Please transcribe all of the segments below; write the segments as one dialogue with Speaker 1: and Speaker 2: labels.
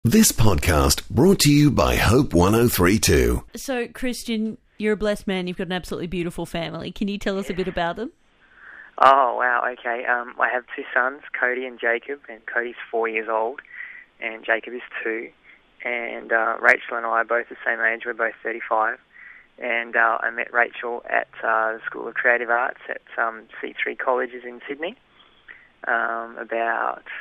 Speaker 1: This podcast brought to you by Hope 1032.
Speaker 2: So, Christian, you're a blessed man. You've got an absolutely beautiful family. Can you tell us a bit about them?
Speaker 3: Oh, wow, okay. I have two sons, Cody and Jacob, and Cody's 4 years old, and Jacob is 2. And Rachel and I are both the same age. We're both 35. And I met Rachel at the School of Creative Arts at C3 Colleges in Sydney about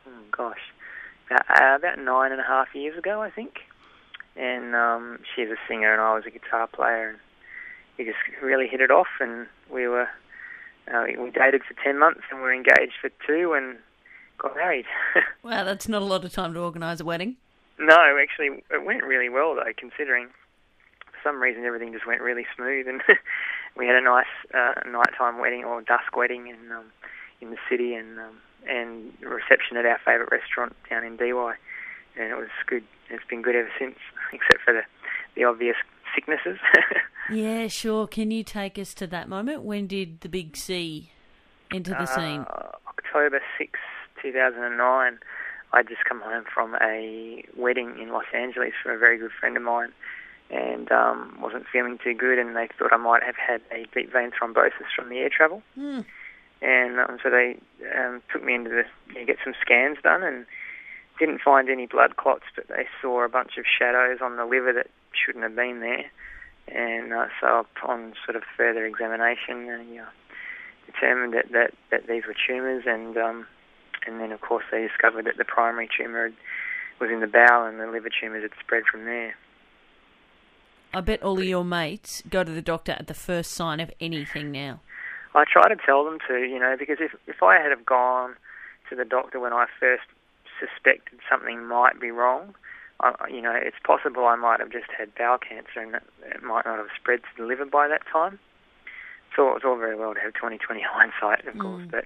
Speaker 3: 9.5 years ago, I think. And she's a singer and I was a guitar player. And we just really hit it off, and we dated for 10 months and were engaged for 2 and got married.
Speaker 2: Wow, that's not a lot of time to organise a wedding.
Speaker 3: No, actually, it went really well, though, considering for some reason everything just went really smooth. And we had a nice nighttime wedding, or dusk wedding, in the city, and a reception at our favourite restaurant down in DY. And it was good. It's been good ever since, except for the obvious sicknesses.
Speaker 2: Yeah, sure. Can you take us to that moment? When did the big C enter the scene?
Speaker 3: October 6, 2009. I'd just come home from a wedding in Los Angeles for a very good friend of mine, and wasn't feeling too good, and they thought I might have had a deep vein thrombosis from the air travel.
Speaker 2: Mm.
Speaker 3: And so they took me into get some scans done, and didn't find any blood clots, but they saw a bunch of shadows on the liver that shouldn't have been there. And so upon sort of further examination, determined that these were tumours, and then of course they discovered that the primary tumour was in the bowel, and the liver tumours had spread from there.
Speaker 2: I bet all of your mates go to the doctor at the first sign of anything now.
Speaker 3: I try to tell them to, because if I had have gone to the doctor when I first suspected something might be wrong, it's possible I might have just had bowel cancer, and it might not have spread to the liver by that time. So it's all very well to have 20/20 hindsight, of course, but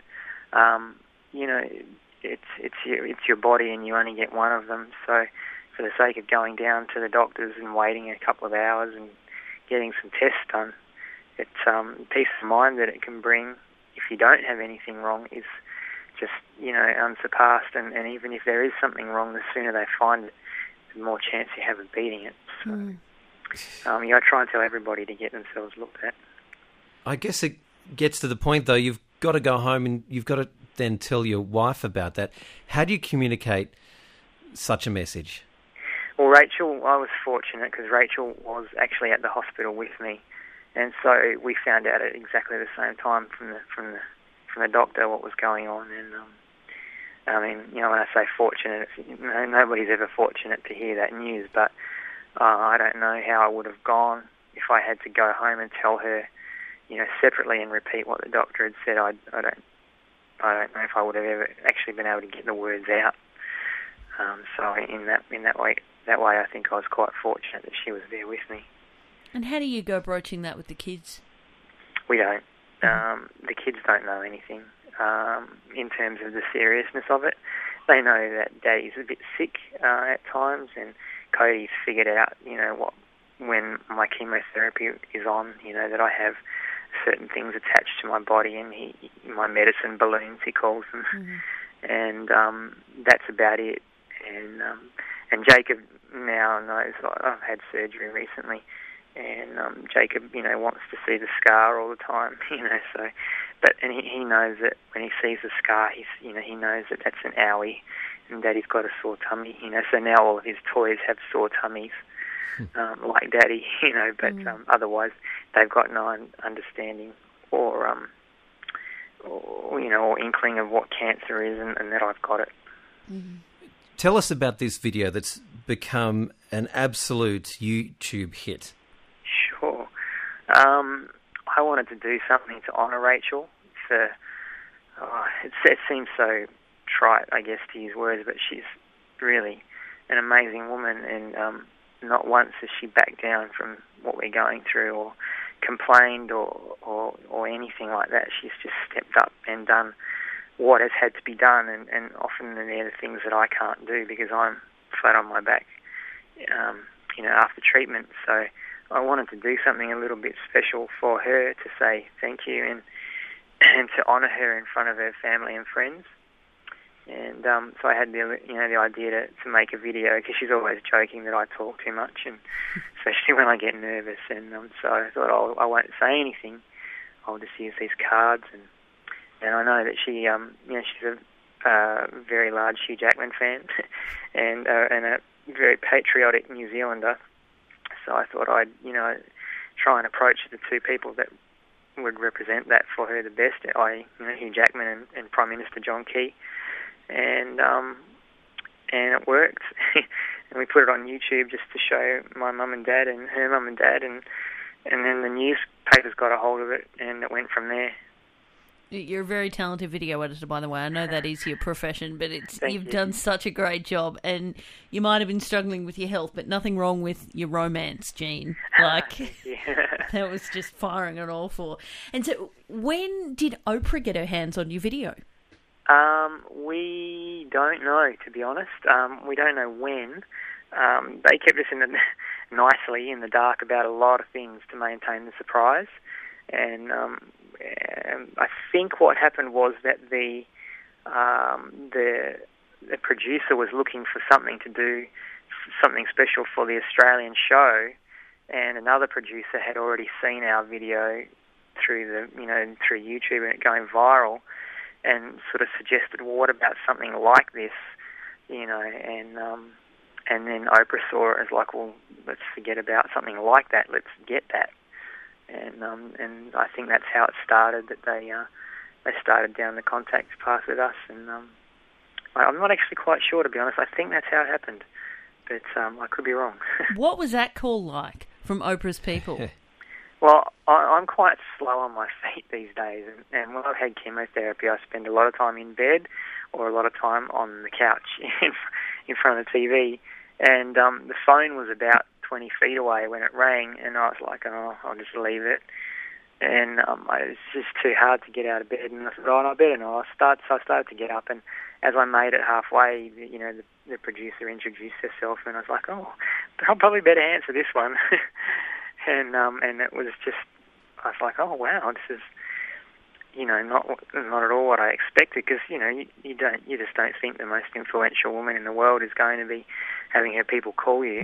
Speaker 3: it's your body, and you only get one of them. So for the sake of going down to the doctors and waiting a couple of hours and getting some tests done, it's peace of mind that it can bring if you don't have anything wrong is just unsurpassed. And even if there is something wrong, the sooner they find it, the more chance you have of beating it. So I try and tell everybody to get themselves looked at.
Speaker 4: I guess it gets to the point, though, you've got to go home and you've got to then tell your wife about that. How do you communicate such a message?
Speaker 3: Well, Rachel, I was fortunate because Rachel was actually at the hospital with me, and so we found out at exactly the same time from the doctor what was going on. And when I say fortunate, nobody's ever fortunate to hear that news, but I don't know how I would have gone if I had to go home and tell her, separately and repeat what the doctor had said. I don't know if I would have ever actually been able to get the words out. So in that way, I think I was quite fortunate that she was there with me.
Speaker 2: And how do you go broaching that with the kids?
Speaker 3: We don't. The kids don't know anything in terms of the seriousness of it. They know that Daddy's a bit sick at times, and Cody's figured out, when my chemotherapy is on, that I have certain things attached to my body, and my medicine balloons, he calls them, and that's about it. And Jacob now knows I've had surgery recently, and Jacob, wants to see the scar all the time, so, and he knows that when he sees the scar, he knows that that's an owie, and Daddy's got a sore tummy, so now all of his toys have sore tummies, like Daddy, but otherwise they've got no understanding or inkling of what cancer is, and that I've got it.
Speaker 2: Mm-hmm.
Speaker 4: Tell us about this video that's become an absolute YouTube hit.
Speaker 3: Sure. I wanted to do something to honour Rachel. It seems so trite, I guess, to use words, but she's really an amazing woman, and not once has she backed down from what we're going through or complained or anything like that. She's just stepped up and done what has had to be done, and often they're the things that I can't do because I'm flat on my back, after treatment. So I wanted to do something a little bit special for her to say thank you and to honour her in front of her family and friends. And so I had the idea to make a video, because she's always joking that I talk too much, and especially when I get nervous. And so I thought, I won't say anything. I'll just use these cards. And I know that she, she's a very large Hugh Jackman fan, and a very patriotic New Zealander. So I thought I'd, try and approach the two people that would represent that for her the best, i.e., Hugh Jackman and Prime Minister John Key. And it worked. And we put it on YouTube just to show my mum and dad and her mum and dad, and then the newspapers got a hold of it, and it went from there.
Speaker 2: You're a very talented video editor, by the way. I know that is your profession, but you've done such a great job, and you might have been struggling with your health, but nothing wrong with your romance, Gene. That was just firing on all four. And so, when did Oprah get her hands on your video?
Speaker 3: We don't know, to be honest. We don't know when. They kept us nicely in the dark about a lot of things to maintain the surprise. And I think what happened was that the producer was looking for something to do, something special for the Australian show, and another producer had already seen our video through through YouTube and it going viral, and sort of suggested, well, what about something like this, and then Oprah saw it as like, well, let's forget about something like that, let's get that, and I think that's how it started, that they started down the contact path with us, and I'm not actually quite sure, to be honest. I think that's how it happened, but I could be wrong.
Speaker 2: What was that call like from Oprah's people?
Speaker 3: Well, I'm quite slow on my feet these days, and when I've had chemotherapy, I spend a lot of time in bed or a lot of time on the couch in front of the TV, and the phone was about 20 feet away when it rang, and I was like, I'll just leave it, and it was just too hard to get out of bed, and I thought, I better not. So I started to get up, and as I made it halfway, the producer introduced herself, and I was like, I'll probably better answer this one. And it was just, I was like, oh wow, this is, not at all what I expected, because you just don't think the most influential woman in the world is going to be having her people call you,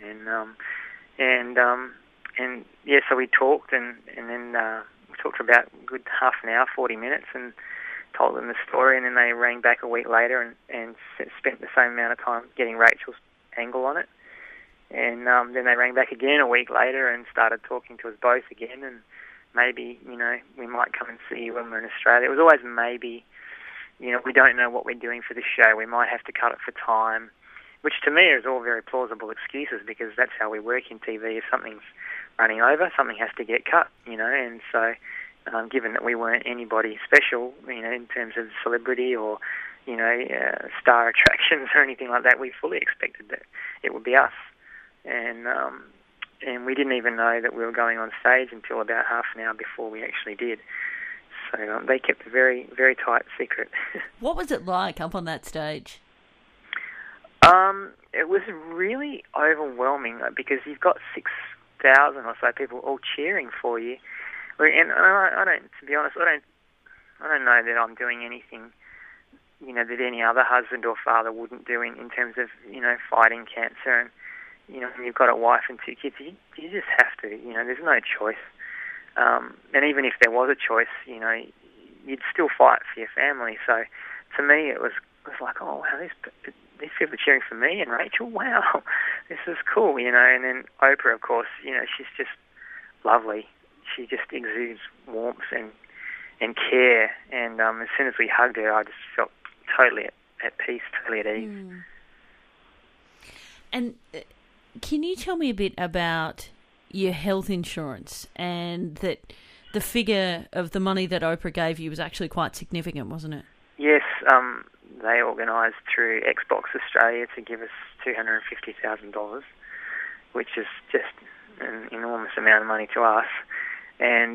Speaker 3: and yeah, so we talked, and then we talked for about a good half an hour, 40 minutes, and told them the story, and then they rang back a week later and spent the same amount of time getting Rachel's angle on it. And then they rang back again a week later and started talking to us both again, and maybe, we might come and see you when we're in Australia. It was always maybe, we don't know what we're doing for this show. We might have to cut it for time, which to me is all very plausible excuses, because that's how we work in TV. If something's running over, something has to get cut, and so given that we weren't anybody special, in terms of celebrity or, star attractions or anything like that, we fully expected that it would be us. And we didn't even know that we were going on stage until about half an hour before we actually did. So they kept a very, very tight secret.
Speaker 2: What was it like up on that stage?
Speaker 3: It was really overwhelming, because you've got 6,000 or so people all cheering for you. And I don't, to be honest, I don't know that I'm doing anything, that any other husband or father wouldn't do in terms of, fighting cancer. And when you've got a wife and two kids, you just have to, there's no choice. And even if there was a choice, you'd still fight for your family. So to me, it was like, oh, wow, these people are cheering for me and Rachel. Wow, this is cool, And then Oprah, of course, she's just lovely. She just exudes warmth and care. And as soon as we hugged her, I just felt totally at peace, totally at ease.
Speaker 2: And can you tell me a bit about your health insurance, and that the figure of the money that Oprah gave you was actually quite significant, wasn't it?
Speaker 3: Yes, they organised through Xbox Australia to give us $250,000, which is just an enormous amount of money to us. And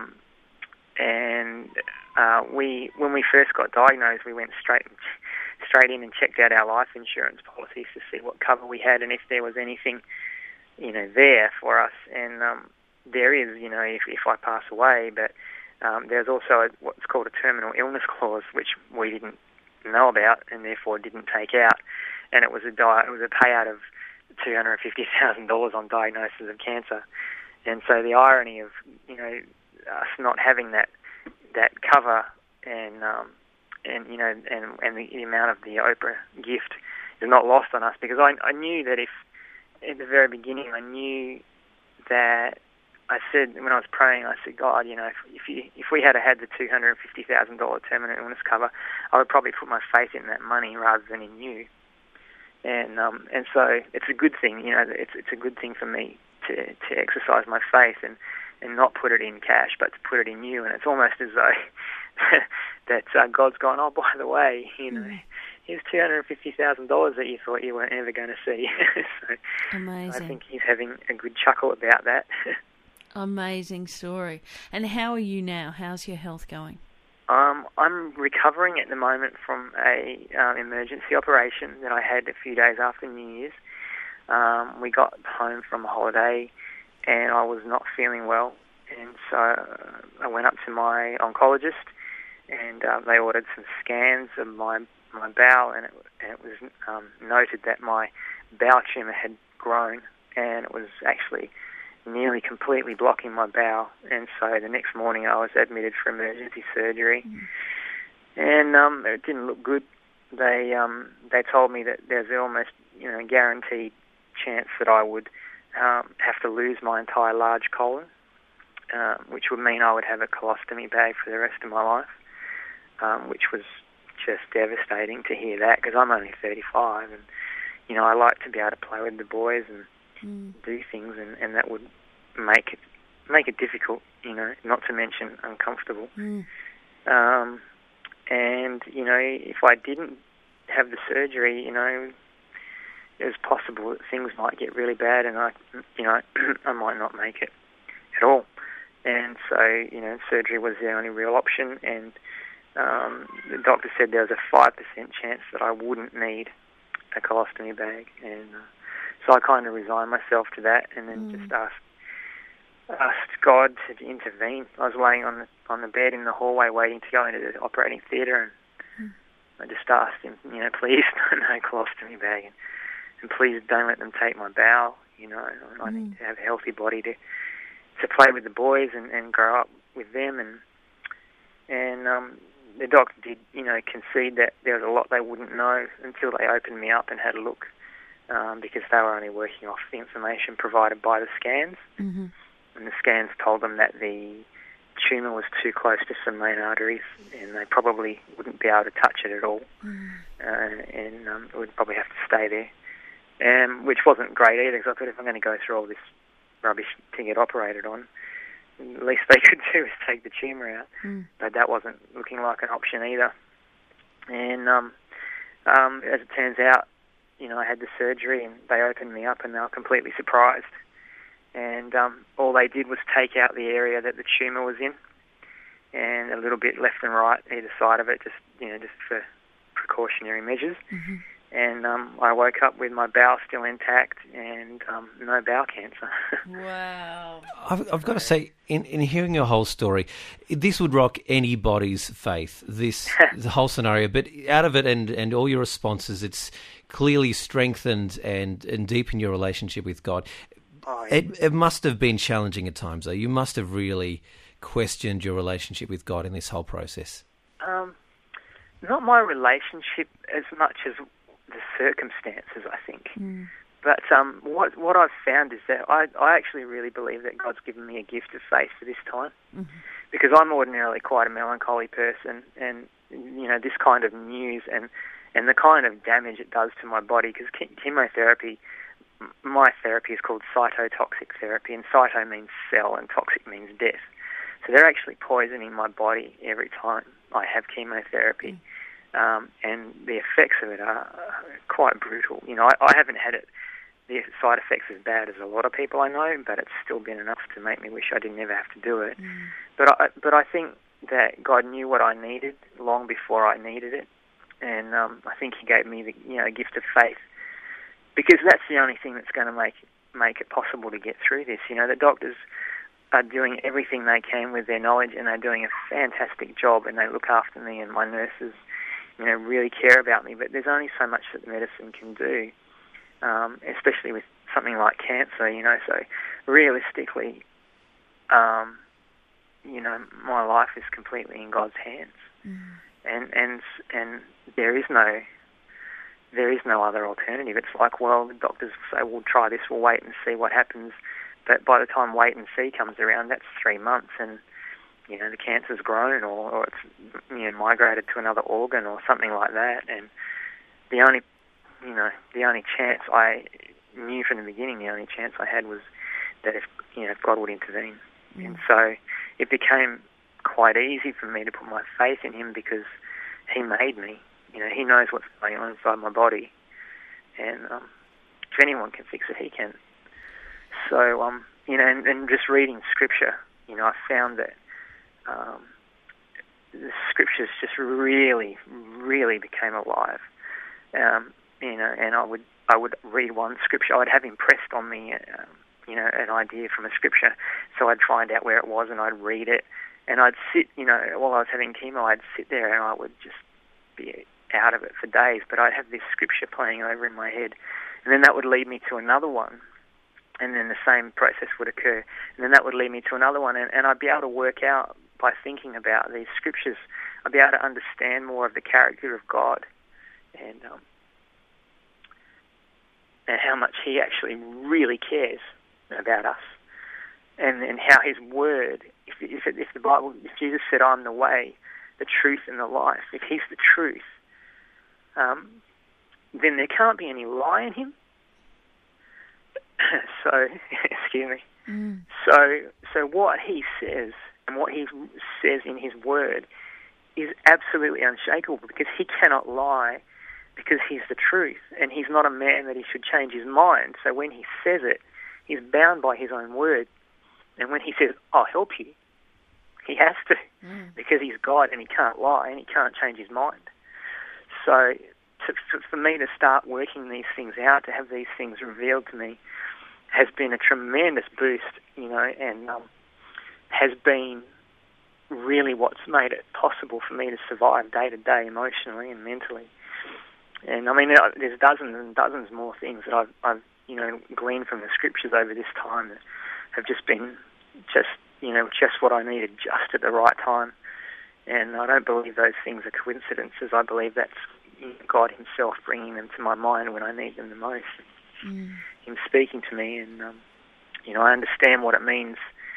Speaker 3: when we first got diagnosed, we went straight in and checked out our life insurance policies to see what cover we had and if there was anything, there for us. And there is, if I pass away, but there's also what's called a terminal illness clause, which we didn't know about and therefore didn't take out. And it was a payout of $250,000 on diagnosis of cancer. And so the irony of, you know, us not having that cover and the amount of the Oprah gift is not lost on us, because I knew that if at the very beginning I knew that I said, when I was praying, I said, God, you know, if we had had the $250,000 terminal illness cover, I would probably put my faith in that money rather than in you. And so it's a good thing, you know, it's a good thing for me to exercise my faith and not put it in cash, but to put it in you. And it's almost as though that God's gone, oh, by the way, you know, here's $250,000 that you thought you weren't ever going to see. So
Speaker 2: amazing.
Speaker 3: I think he's having a good chuckle about that.
Speaker 2: Amazing story. And how are you now? How's your health going?
Speaker 3: I'm recovering at the moment from a emergency operation that I had a few days after New Year's. We got home from a holiday and I was not feeling well, and so I went up to my oncologist and they ordered some scans of my bowel, and it was noted that my bowel tumour had grown, and it was actually nearly completely blocking my bowel. And so the next morning I was admitted for emergency surgery, and it didn't look good. They told me that there's almost, you know, guaranteed chance that I would have to lose my entire large colon, which would mean I would have a colostomy bag for the rest of my life, which was just devastating to hear that, because I'm only 35 and, you know, I like to be able to play with the boys and do things, and that would make it difficult, you know, not to mention uncomfortable. And, you know, if I didn't have the surgery, you know, it was possible that things might get really bad and I might not make it at all. And so, you know, surgery was the only real option, and the doctor said there was a 5% chance that I wouldn't need a colostomy bag. And so I kind of resigned myself to that, and then just asked God to intervene. I was laying on the bed in the hallway waiting to go into the operating theatre, and I just asked him, you know, please no colostomy bag, and please don't let them take my bowel. You know, I need to have a healthy body to play with the boys and grow up with them. And the doctor did, you know, concede that there was a lot they wouldn't know until they opened me up and had a look, because they were only working off the information provided by the scans. And the scans told them that the tumour was too close to some main arteries, and they probably wouldn't be able to touch it at all, and it would probably have to stay there, which wasn't great either, because I thought, if I'm going to go through all this rubbish to get operated on, the least they could do is take the tumour out. But that wasn't looking like an option either. And as it turns out, you know, I had the surgery and they opened me up and they were completely surprised. And all they did was take out the area that the tumour was in, and a little bit left and right either side of it, just for precautionary measures. And I woke up with my bowel still intact and no bowel cancer.
Speaker 2: Wow.
Speaker 4: I've got to say, in hearing your whole story, this would rock anybody's faith, the whole scenario. But out of it and all your responses, it's clearly strengthened and deepened your relationship with God.
Speaker 3: Oh, yeah.
Speaker 4: It must have been challenging at times, though. You must have really questioned your relationship with God in this whole process.
Speaker 3: Not my relationship as much as the circumstances, I think. But what I've found is that I actually really believe that God's given me a gift of faith for this time, because I'm ordinarily quite a melancholy person, and you know, this kind of news and the kind of damage it does to my body, because chemotherapy, my therapy is called cytotoxic therapy, and cyto means cell and toxic means death. So they're actually poisoning my body every time I have chemotherapy. And the effects of it are quite brutal. You know, I haven't had the side effects as bad as a lot of people I know, but it's still been enough to make me wish I didn't ever have to do it. But I think that God knew what I needed long before I needed it, and I think He gave me the gift of faith, because that's the only thing that's going to make it possible to get through this. You know, the doctors are doing everything they can with their knowledge, and they're doing a fantastic job, and they look after me and my nurses really care about me. But there's only so much that medicine can do, especially with something like cancer, So realistically, my life is completely in God's hands, and there is no other alternative. It's like, well, the doctors say, we'll try this, we'll wait and see what happens. But by the time wait and see comes around, that's 3 months, and the cancer's grown, or it's migrated to another organ or something like that. And the only chance I knew from the beginning, the only chance I had was that if God would intervene. And so it became quite easy for me to put my faith in Him, because He made me. He knows what's going on inside my body, and if anyone can fix it, He can. So and just reading Scripture, I found that the Scriptures just really, really became alive. And I would read one Scripture. I'd have impressed on me, an idea from a Scripture. So I'd find out where it was, and I'd read it. And I'd sit, while I was having chemo, I'd sit there and I would just be out of it for days. But I'd have this Scripture playing over in my head, and then that would lead me to another one. And then the same process would occur. And then that would lead me to another one. And I'd be able to work out, by thinking about these Scriptures, I'd be able to understand more of the character of God, and how much He actually really cares about us, and how His Word, if the Bible, if Jesus said, I'm the way, the truth, and the life, if He's the truth, then there can't be any lie in Him. So, excuse me. So what He says, and what He says in His Word, is absolutely unshakable, because He cannot lie, because He's the truth, and He's not a man that He should change His mind. So when He says it, He's bound by His own word. And when He says, I'll help you, He has to, because He's God, and He can't lie, and He can't change His mind. So for me to start working these things out, to have these things revealed to me, has been a tremendous boost, and has been really what's made it possible for me to survive day to day, emotionally and mentally. And I mean, there's dozens and dozens more things that I've gleaned from the Scriptures over this time that have just been just what I needed just at the right time. And I don't believe those things are coincidences. I believe that's God Himself bringing them to my mind when I need them the most. Him speaking to me, and I understand what it means,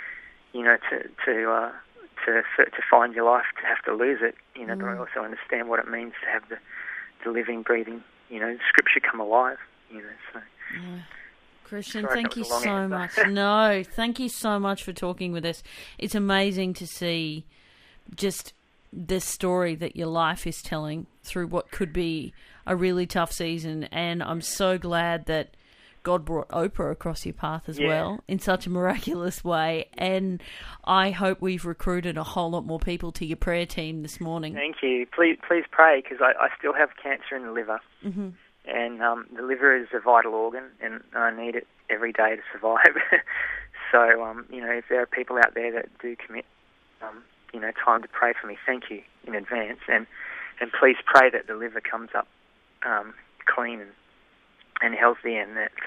Speaker 3: to find your life, to have to lose it. But I also understand what it means to have the living, breathing, Scripture come alive. So.
Speaker 2: Yeah. Christian, thank you so much. No, thank you so much for talking with us. It's amazing to see just this story that your life is telling through what could be a really tough season, and I'm so glad that God brought Oprah across your path as well in such a miraculous way, and I hope we've recruited a whole lot more people to your prayer team this morning.
Speaker 3: Thank you. Please pray, because I still have cancer in the liver, and the liver is a vital organ, and I need it every day to survive. So, if there are people out there that do commit, time to pray for me, thank you in advance, and please pray that the liver comes up clean and healthy, and that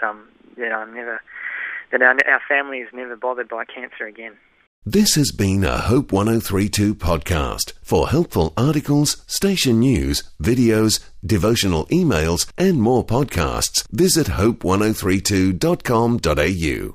Speaker 3: our family is never bothered by cancer again.
Speaker 1: This has been a Hope 1032 podcast. For helpful articles, station news, videos, devotional emails, and more podcasts, visit hope1032.com.au.